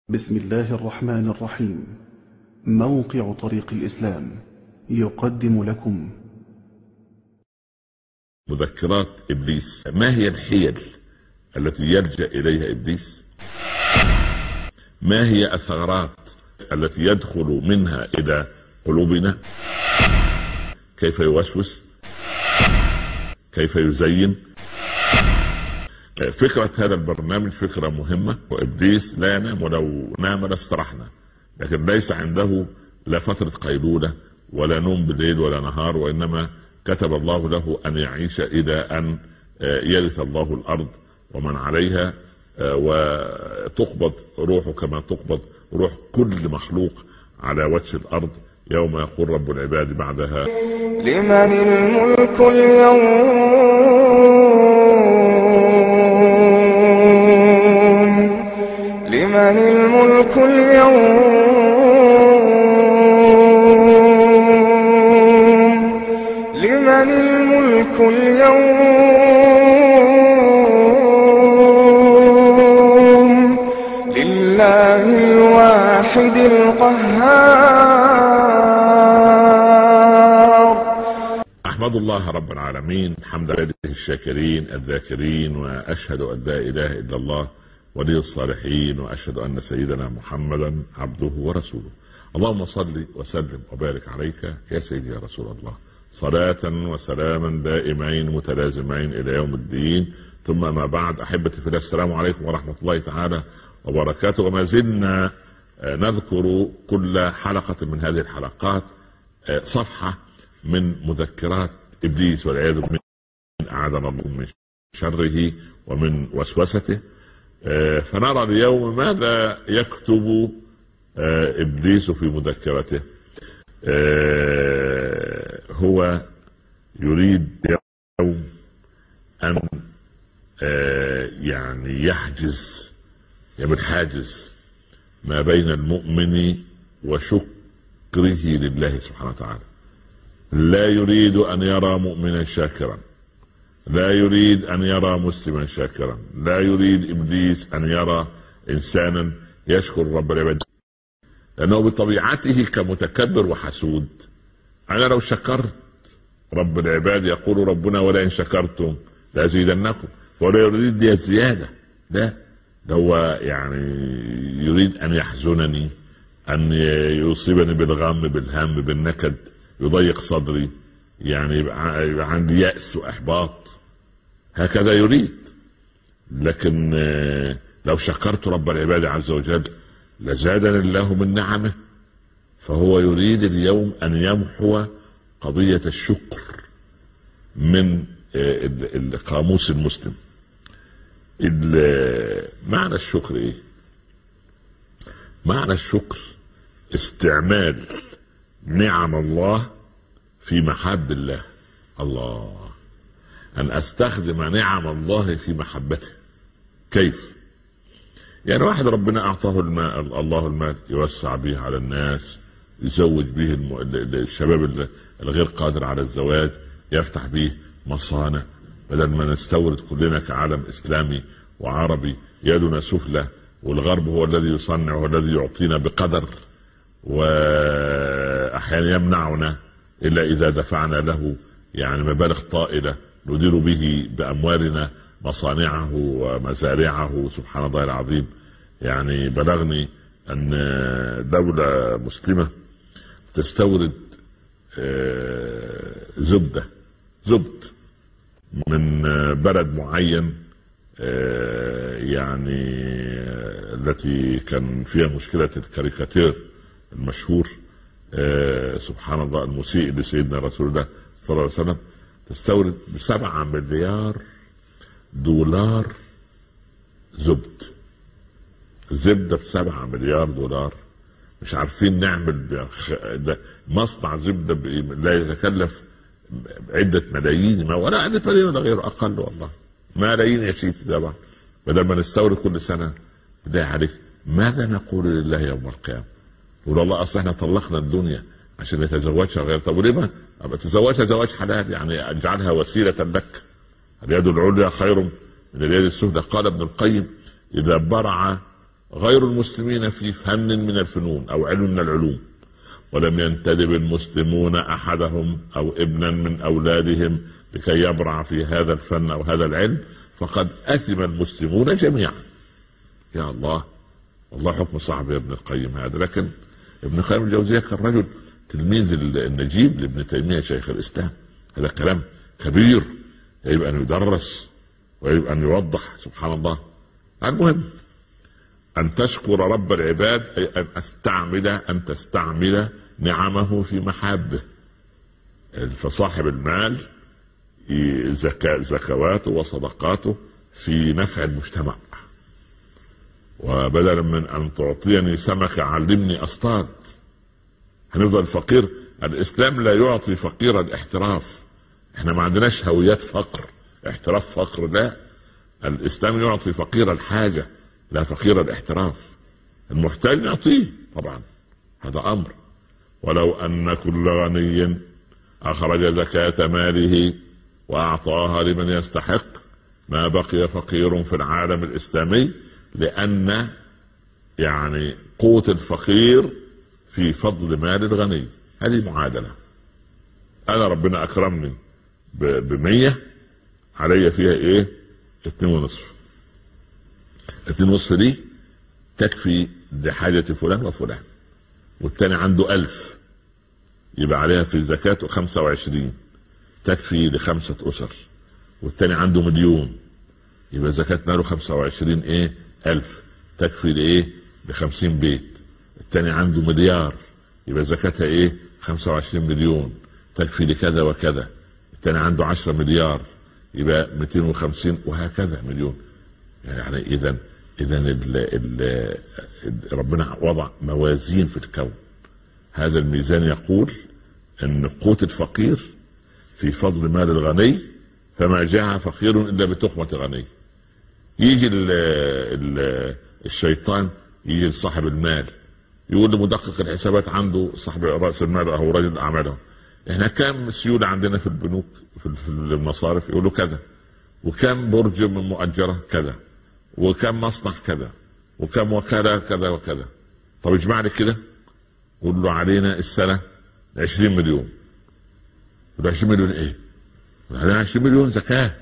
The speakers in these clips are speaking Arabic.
بسم الله الرحمن الرحيم. موقع طريق الإسلام يقدم لكم مذكرات إبليس. ما هي الحيل التي يلجأ إليها إبليس؟ ما هي الثغرات التي يدخل منها إلى قلوبنا؟ كيف يوسوس؟ كيف يزين؟ فكرة هذا البرنامج فكرة مهمة، وإبليس لا ينام، ولو نام لاسترحنا، لكن ليس عنده لا فترة قيلولة ولا نوم بالليل ولا نهار، وإنما كتب الله له أن يعيش إلى أن يرث الله الأرض ومن عليها، وتقبض روحه كما تقبض روح كل مخلوق على وجه الأرض يوم يقول رب العباد بعدها: لمن الملك اليوم، لمن الملك اليوم، لمن الملك اليوم، لله الواحد القهار. أحمد الله رب العالمين حمد عباده الشاكرين الذاكرين، وأشهد أن لا إله إلا الله ولي الصالحين، وأشهد أن سيدنا محمدا عبده ورسوله. اللهم صل وسلم وبارك عليك يا سيدي يا رسول الله، صلاة وسلاما دائمين متلازمين إلى يوم الدين. ثم ما بعد، أحبتي في الله، السلام عليكم ورحمة الله تعالى وبركاته. وما زلنا نذكر كل حلقة من هذه الحلقات صفحة من مذكرات إبليس والعياذ بالله، أعاذنا الله من شره ومن وسوسته. فنرى اليوم ماذا يكتب إبليس في مذكرته. هو يريد اليوم أن يعني يحجز، يعمل حاجز ما بين المؤمن وشكره لله سبحانه وتعالى. لا يريد أن يرى مؤمنا شاكرا، لا يريد أن يرى مسلما شاكرا، لا يريد إبليس أن يرى إنسانا يشكر رب العباد، لأنه بطبيعته كمتكبر وحسود. أنا لو شكرت رب العباد يقول ربنا: ولئن شكرتم لأزيدنكم، ولا يريد لي الزيادة، لا، هو يعني يريد أن يحزنني، أن يصيبني بالغم بالهم بالنكد، يضيق صدري، يعني يبقى عندي يأس وإحباط، هكذا يريد. لكن لو شكرت رب العباد عز وجل لزادني الله من نعمه. فهو يريد اليوم أن يمحو قضية الشكر من القاموس المسلم. معنى الشكر إيه؟ معنى الشكر استعمال نعم الله في محب الله. الله، أن أستخدم نعم الله في محبته. كيف؟ يعني واحد ربنا أعطاه المال، الله المال يوسع به على الناس، يزوج به الشباب الغير قادر على الزواج، يفتح به مصانع، بدل ما نستورد كلنا كعالم إسلامي وعربي يدنا سفلى، والغرب هو الذي يصنع، هو الذي يعطينا بقدر، وأحيانا يمنعنا إلا إذا دفعنا له يعني مبالغ طائلة ندير به بأموالنا مصانعه ومزارعه. سبحان الله العظيم. يعني بلغني أن دولة مسلمة تستورد زبد من بلد معين، يعني التي كان فيها مشكلة الكاريكاتير المشهور، سبحان الله، المسيء لسيدنا رسول الله صلى الله عليه وسلم، تستورد ب7 مليار دولار زبدة ب7 مليار دولار. مش عارفين نعمل مصنع زبدة لا يتكلف عدة ملايين، ولا عدة ملايين ولا غير، أقل والله ملايين يا سيدي. طبعا بدل ما نستورد كل سنة، بداية عليك ماذا نقول لله يوم القيامة؟ يقول الله: أصلا احنا طلقنا الدنيا عشان نتزوجها غير. طب وليه ما تزوجها زواج حلال؟ يعني اجعلها وسيلة لك. اليد العليا خير من اليد السفلى. قال ابن القيم: إذا برع غير المسلمين في فن من الفنون أو علم من العلوم، ولم ينتدب المسلمون أحدهم أو ابنا من أولادهم لكي يبرع في هذا الفن أو هذا العلم، فقد أثم المسلمون جميعا. يا الله، والله حكم صعب يا ابن القيم هذا. لكن ابن القيم الجوزية كان رجل تلميذ النجيب لابن تيمية شيخ الإسلام، هذا كلام كبير يجب أن يدرس ويجب أن يوضح. سبحان الله. المهم أن تشكر رب العباد، أي أن تستعمل نعمه في محابه. فصاحب المال زكواته وصدقاته في نفع المجتمع، وبدلا من أن تعطيني سمكة علمني أصطاد. هنفضل فقير؟ الإسلام لا يعطي فقير الاحتراف. احنا ما عندناش هويات فقر، احتراف فقر، لا. الإسلام يعطي فقير الحاجة لا فقير الاحتراف. المحتاج نعطيه طبعا، هذا أمر. ولو أن كل غني أخرج زكاة ماله وأعطاها لمن يستحق ما بقي فقير في العالم الإسلامي، لأن يعني قوت الفقير في فضل مال الغني. هذه معادلة. أنا ربنا أكرمني ب100، علي فيها إيه؟ 2.5. 2.5 دي تكفي لحاجة فلان وفلان، والتاني عنده 1000، يبقى عليها في زكاته 25 تكفي ل5 أسر، والتاني عنده 1,000,000 يبقى زكاة ماله 25 إيه؟ 1000 تكفي لإيه؟ ل50 بيت. التاني عنده 1,000,000 يبقى زكاتها إيه؟ 25 مليون تكفي لكذا وكذا. التاني عنده 10 مليار يبقى 250 وهكذا مليون. يعني إذن ربنا وضع موازين في الكون. هذا الميزان يقول أن قوت الفقير في فضل مال الغني، فما جاء فقير إلا بتخمة غني. يجي الشيطان يجي لصاحب المال يقول لمدقق الحسابات عنده صاحب رأس المال أو رجل أعماله، إحنا كم سيولة عندنا في البنوك في المصارف؟ يقولوا كذا. وكم برج من مؤجرة كذا، وكم مصنع كذا، وكم وكالة كذا وكذا. طب اجمع لي كده، قول له علينا السنة 20 مليون. 20 مليون ايه؟ علينا 20 مليون زكاة.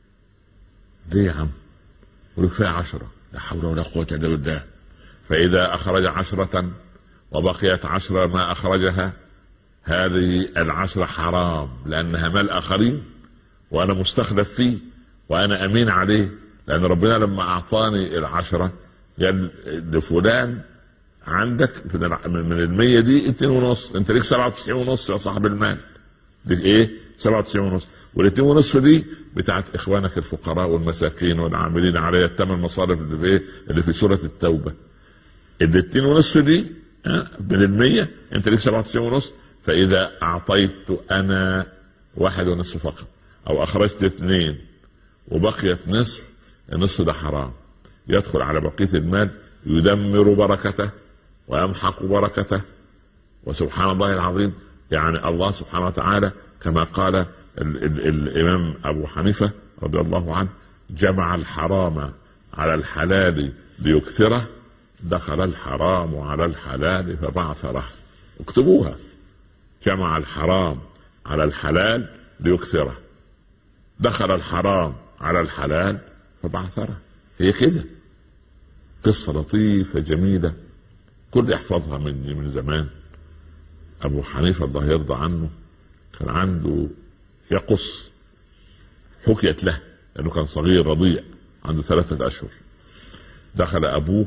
ليه يا عم؟ يقول لك فيها 10. لا حول ولا قوة إلا بالله. فإذا أخرج 10 وبقيت 10 ما أخرجها، هذه 10 حرام، لأنها مال آخرين وأنا مستخلف فيه وأنا أمين عليه. لأن ربنا لما أعطاني 10 قال لفلان عندك من 100 دي 2.5، أنت ليك 97.5 يا صاحب المال. دي إيه؟ 97.5. وال2.5 دي بتاعت إخوانك الفقراء والمساكين والعاملين عليها الثمان مصارف اللي في سورة التوبة. ال2.5 دي من 100 أنت ليك 97.5. فإذا أعطيت أنا 1.5 فقط، أو أخرجت 2 وبقيت نصف، النصف ده حرام، يدخل على بقية المال يدمر بركته ويمحق بركته. وسبحان الله العظيم، يعني الله سبحانه وتعالى كما قال الإمام أبو حنيفة رضي الله عنه: جمع الحرام على الحلال ليكثره، دخل الحرام على الحلال فبعثره. اكتبوها: جمع الحرام على الحلال ليكثره، دخل الحرام على الحلال فبعثره. هي كده قصة لطيفة جميلة كل يحفظها مني من زمان. أبو حنيفة الله يرضى عنه كان عنده يقص، حكيت له لأنه كان صغير رضيع عنده 3 أشهر. دخل أبوه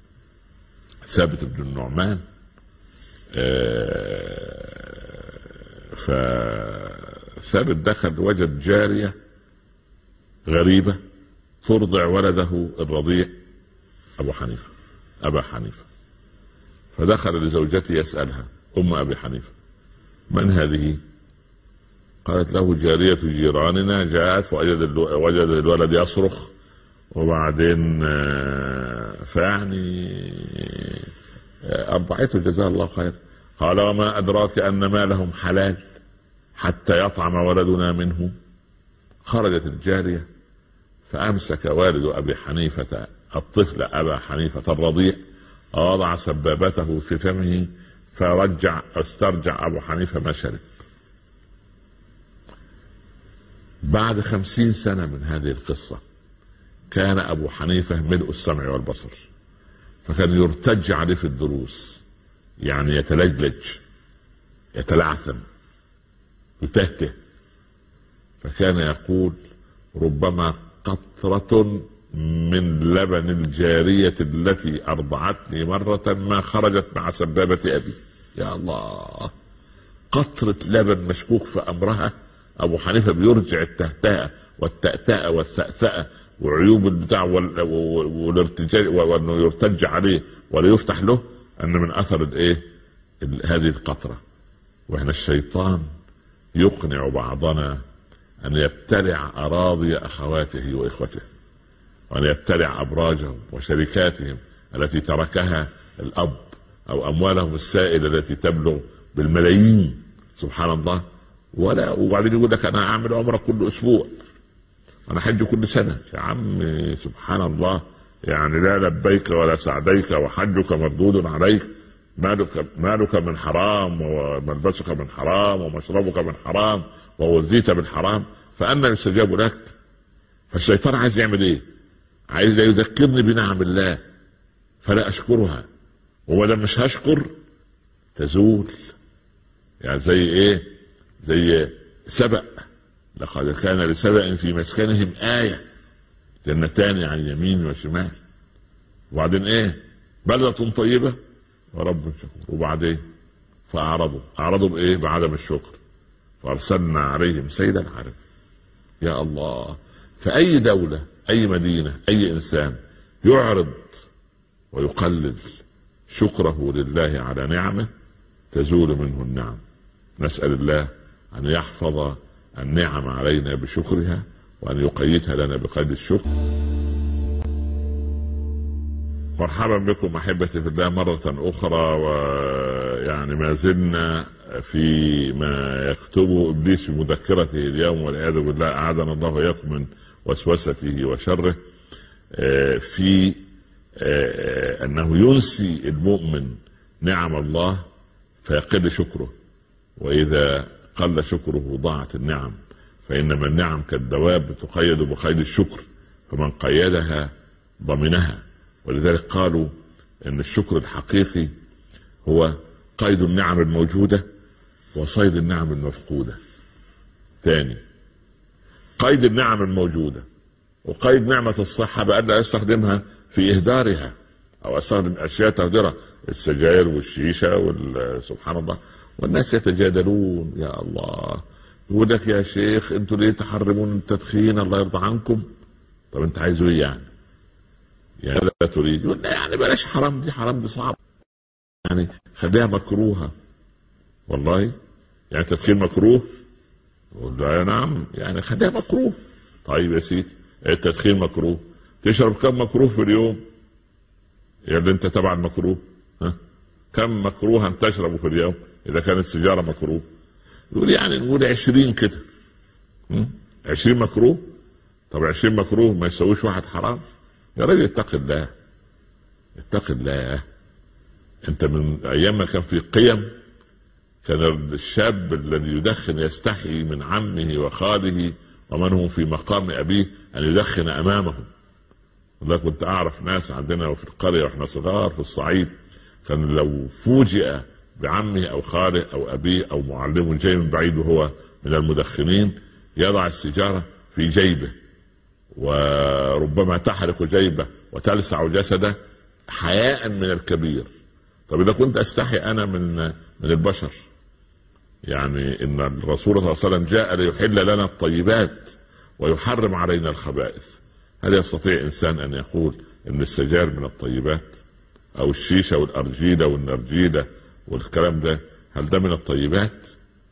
ثابت بن النعمان، فثابت دخل وجد جارية غريبة ترضع ولده الرضيع أبا حنيفة. فدخل لزوجته يسألها: أم أبي حنيفة، من هذه؟ قالت له: جارية جيراننا جاءت فوجد الولد يصرخ، وبعدين فيعني أرضعته جزاه الله خير. قال: وما أدراك أن مالهم حلال حتى يطعم ولدنا منه. خرجت الجارية فأمسك والد أبي حنيفة الطفل أبا حنيفة الرضيع، ووضع سبابته في فمه استرجع أبو حنيفة ما شرب. بعد 50 سنة من هذه القصة كان أبو حنيفة ملء السمع والبصر، فكان يرتج عليه في الدروس، يعني يتلجلج يتلعثم يتهته، فكان يقول: ربما قطرة من لبن الجارية التي أرضعتني مرة ما خرجت مع سبابة أبي. يا الله، قطرة لبن مشكوك في أمرها. أبو حنيفة بيرجع التهتهة والتأتأة والثأثأة وعيوب البتاع والارتجاج، وأنه يرتج عليه ولا يفتح له، أن من أثر هذه القطرة. وإحنا الشيطان يقنع بعضنا أن يبتلع أراضي أخواته وإخوته، وأن يبتلع أبراجهم وشركاتهم التي تركها الأب، أو أموالهم السائلة التي تبلغ بالملايين، سبحان الله. وبعدين يقول لك: أنا أعمل عمرة كل أسبوع، أنا حج كل سنة. يا عم سبحان الله، يعني لا لبيك ولا سعديك وحجك مردود عليك. مالك من حرام، وملبسك من حرام، ومشربك من حرام، ووذيت بالحرام، فأنا يستجاب لك. فالشيطان عايز يعمل ايه؟ عايز يذكرني بنعم الله فلا أشكرها، وما مش هشكر تزول. يعني زي سبأ، لقد كان لسبأ في مسكنهم آية، جنتان عن يمين وشمال. وبعدين بلدة طيبة ورب شكور. وبعدين فأعرضوا بعدم الشكر، فأرسلنا عليهم سيل العرم. يا الله، فأي دولة، أي مدينة، أي إنسان يعرض ويقلل شكره لله على نعمه تزول منه النعم. نسأل الله أن يحفظ النعم علينا بشكرها، وأن يقيدها لنا بقيد الشكر. مرحبا بكم أحبتي في الله مرة أخرى، ويعني ما زلنا في ما يكتبه إبليس في مذكرته اليوم، والعياذ بالله، أعاذنا الله وإياكم من وسوسته وشره، في أنه ينسي المؤمن نعم الله فيقل شكره، وإذا قل شكره ضاعت النعم. فإنما النعم كالدواب تقيد بقيد الشكر، فمن قيدها ضمنها. ولذلك قالوا ان الشكر الحقيقي هو قيد النعم الموجودة وصيد النعم المفقودة. تاني، قيد النعم الموجودة وقيد نعمة الصحة بأن لا يستخدمها في إهدارها، أو أستخدم أشياء تهدرها، السجاير والشيشة سبحان الله. والناس يتجادلون، يا الله، يقول لك: يا شيخ انتوا ليه تحرمون التدخين؟ الله يرضى عنكم. طب انت عايزه ايه يعني لا تريد؟ يقول يعني بلاش حرام، دي حرام، دي صعب، يعني خليها مكروهة. والله يعني التدخين مكروه؟ يقول له نعم، يعني خليها مكروه. طيب يا سيدي، التدخين مكروه، تشرب كم مكروه في اليوم؟ يعني انت تبع المكروه، كم مكروها تشربه في اليوم اذا كانت السيجارة مكروه؟ يقول يعني نقول 20 كده، 20 مكروه. طب 20 مكروه ما يسويش واحد حرام؟ يا راجل اتق الله، اتق الله. انت من ايام ما كان في قيم، كان الشاب الذي يدخن يستحي من عمه وخاله ومن هم في مقام ابيه ان يدخن امامهم. والله كنت اعرف ناس عندنا في القرية واحنا صغار في الصعيد، كان لو فوجئ بعمه او خاله او ابيه او معلمه جاي من بعيد وهو من المدخنين، يضع السيجارة في جيبه، وربما تحرق جيبه وتلسع جسده حياء من الكبير. طب إذا كنت أستحي أنا من البشر، يعني إن الرسول صلى الله عليه وسلم جاء ليحل لنا الطيبات ويحرم علينا الخبائث، هل يستطيع إنسان أن يقول إن السجاير من الطيبات؟ أو الشيشة والأرجيلة والنرجيلة والكلام ده، هل ده من الطيبات؟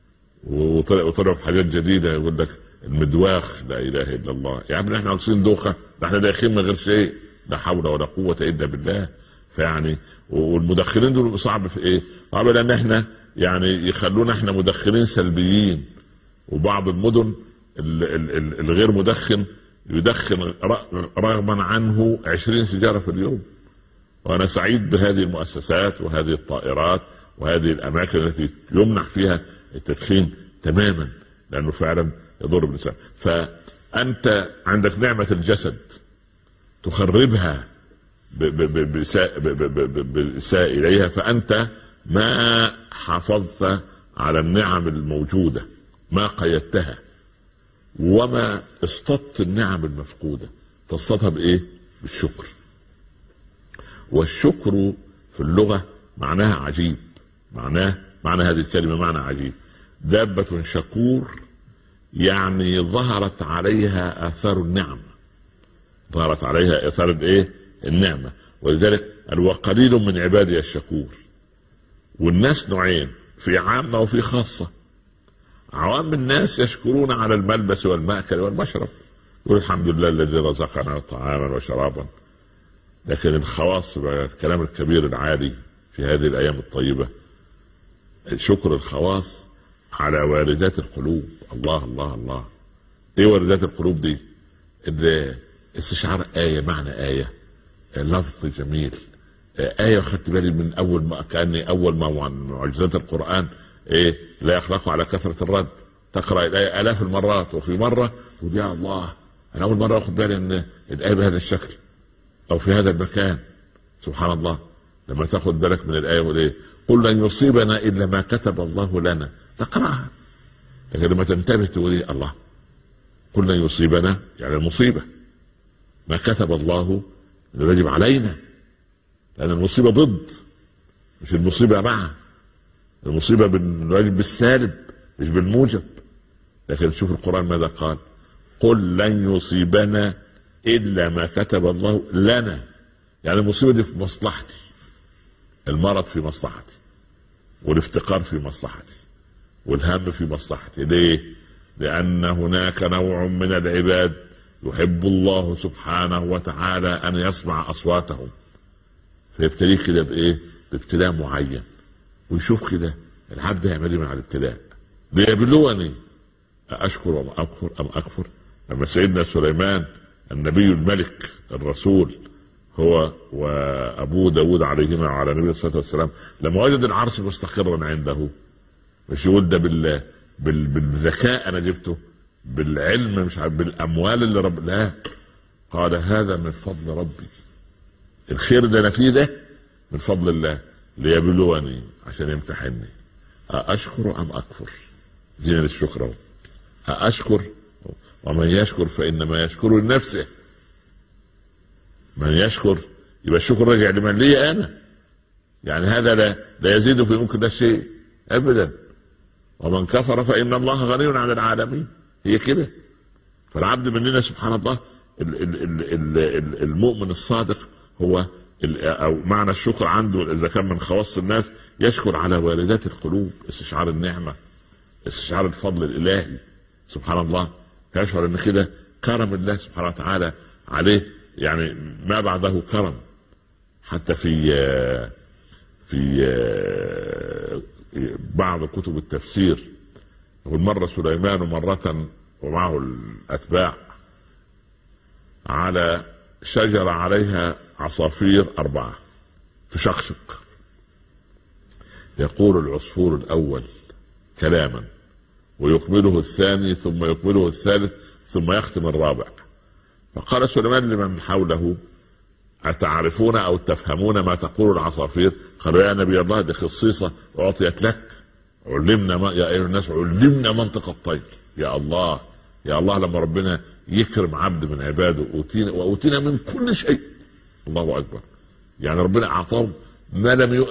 وطلعوا حاجات جديدة، يقول لك المدواخ، لا إله إلا الله. يعني احنا عاوزين دوخة، احنا داخلين من غير شيء، لا حول ولا قوة إلا بالله. فيعني والمدخنين دول صعب في ايه؟ صعب لأن احنا يعني يخلونا احنا مدخنين سلبيين، وبعض المدن الغير مدخن يدخن رغما عنه 20 سيجارة في اليوم. وأنا سعيد بهذه المؤسسات وهذه الطائرات وهذه الأماكن التي يمنع فيها التدخين تماما، لأنه فعلا يضر بالإنسان. فأنت عندك نعمة الجسد تخربها بالإساءة إليها، فأنت ما حافظت على النعم الموجودة، ما قيدتها، وما اصطدت النعم المفقودة. تصطدها بإيه؟ بالشكر. والشكر في اللغة معناها عجيب، معنى هذه الكلمة معنى عجيب. دابة شكور يعني ظهرت عليها آثار النعم، ظهرت عليها آثار الإيه؟ النعمة. ولذلك وقليل من عبادي الشكور. والناس نوعين، في عامة وفي خاصة. عوام الناس يشكرون على الملبس والمأكل والمشرب، يقول الحمد لله الذي رزقنا طعاما وشرابا. لكن الخواص، الكلام الكبير العالي في هذه الأيام الطيبة، شكر الخواص على واردات القلوب. الله الله الله. ايه واردات القلوب دي؟ استشعار آية، معنى آية، لفظ جميل، آية خدت بالي من أول ما كأني أول ما معجزات القرآن إيه لا يخلق على كثرة الرد. تقرأ الآية آلاف المرات، وفي مرة تقول يا الله أنا أول مرة أخذ بالي أن الآية بهذا الشكل أو في هذا المكان. سبحان الله. لما تأخذ بالك من الآية وليه قل لن يصيبنا إلا ما كتب الله لنا، تقرأها. لكن لما تنتبه تقول الله قل لن يصيبنا يعني المصيبة ما كتب الله يجب علينا، لأن المصيبة ضد، مش المصيبة مع. المصيبة بالواجب بالسالب مش بالموجب. لكن شوف القرآن ماذا قال؟ قل لن يصيبنا إلا ما كتب الله لنا. يعني المصيبة دي في مصلحتي، المرض في مصلحتي، والافتقار في مصلحتي، والهم في مصلحتي. ليه؟ لأن هناك نوع من العباد يحب الله سبحانه وتعالى أن يسمع أصواتهم، فيبتليه كده بإيه؟ بابتلاء معين، ويشوف كده العبد هيعمل مع الابتلاء ليبلوني أشكر أم أكفر. لما سيدنا سليمان النبي الملك الرسول هو وأبو داود عليهما وعلى نبي الصلاة والسلام، لما وجد العرش مستقرا عنده، مش يقول ده بالذكاء أنا جبته، بالعلم مش عارف، بالأموال اللي لا، قال هذا من فضل ربي، الخير اللي أنا فيه ده من فضل الله ليبلوني، عشان يمتحني أشكر أم أكفر. دين الشكر أشكر، ومن يشكر فإنما يشكر لنفسه. من يشكر يبقى الشكر راجع لمن لي أنا، يعني هذا لا يزيد في ممكن ده شيء أبدا. ومن كفر فإن الله غني عن العالمين. هي كده. فالعبد مننا سبحان الله المؤمن الصادق هو أو معنى الشكر عنده إذا كان من خواص الناس يشكر على واردات القلوب، استشعار النعمة، استشعار الفضل الإلهي سبحان الله. يشعر ان كده كرم الله سبحانه وتعالى عليه، يعني ما بعده كرم. حتى في بعض كتب التفسير يقول مر سليمان مرة ومعه الأتباع على شجرة عليها عصافير 4 تشقشق. يقول العصفور الأول كلاما ويقبله الثاني ثم يقبله الثالث ثم يختم الرابع. فقال سليمان لمن حوله أتعرفون أو تفهمون ما تقول العصافير؟ قالوا يا نبي الله دي خصيصة أعطيت لك، علمنا يا أيها الناس علمنا منطق الطير. يا الله يا الله، لما ربنا يكرم عبد من عباده وأوتينا من كل شيء، الله أكبر. يعني ربنا أعطاه ما لم